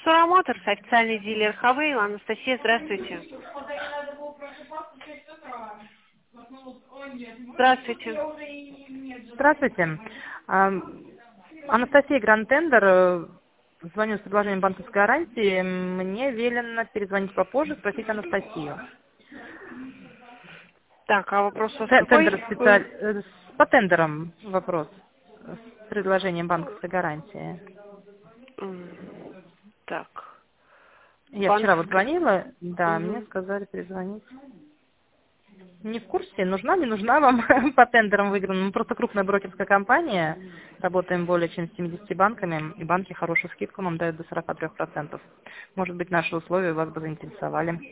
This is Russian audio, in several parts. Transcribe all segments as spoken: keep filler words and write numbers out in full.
Сура Моторс, официальный дилер Хавейл. Анастасия, здравствуйте. Здравствуйте. Здравствуйте. А, Анастасия Гранд-Тендер. э, Звоню с предложением банковской гарантии. Мне велено перезвонить попозже, спросить Анастасию. Так, а вопрос у вас Т- какой? Тендер специаль... э, с- По тендерам вопрос. С предложением банковской гарантии. М, Так, Я вчера вот банковская. звонила, да, мне Мгм. сказали перезвонить. Не в курсе, нужна, не нужна вам по тендерам выигранным. Мы просто крупная брокерская компания, работаем более чем с семьюдесятью банками, и банки хорошую скидку нам дают до сорока трёх процентов. Может быть, наши условия вас бы заинтересовали.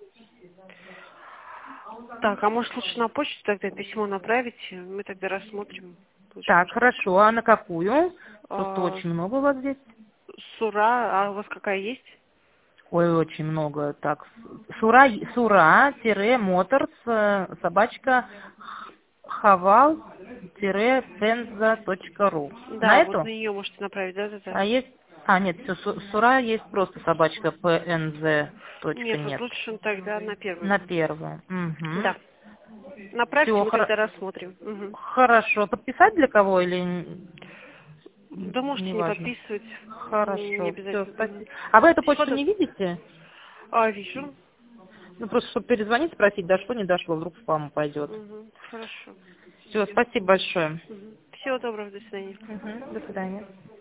Так, а может лучше на почту тогда письмо направить? Мы тогда рассмотрим. Лучше, Так, может, так. хорошо, а на какую? Просто А, очень много у вас здесь. Сура, а у вас какая есть? Ой, очень много. Так, Сура, Сура, тире, Моторс, э, собачка, хавал, тире, пенза, точка ру. На Да, вот на эту? нее можете направить, да-да-да. А есть... А, нет, все, Сура есть просто собачка, пнз, точка, Нет, вот нет. лучше тогда на первую. На первую. Угу. Да. Направьте, Все, мы тогда рассмотрим. Мгм. хорошо. Подписать для кого или н- Да можете не неважно? подписывать, не Хорошо, все, обязательно. Мгм. спасибо. А вы эту Всего почту доброго. не видите? А, вижу. Ну, просто, чтобы перезвонить, спросить, дошло, не дошло, вдруг в спам пойдет. Мгм. Хорошо. Все, спасибо большое. Мгм. Всего доброго, до свидания. Мгм, до свидания.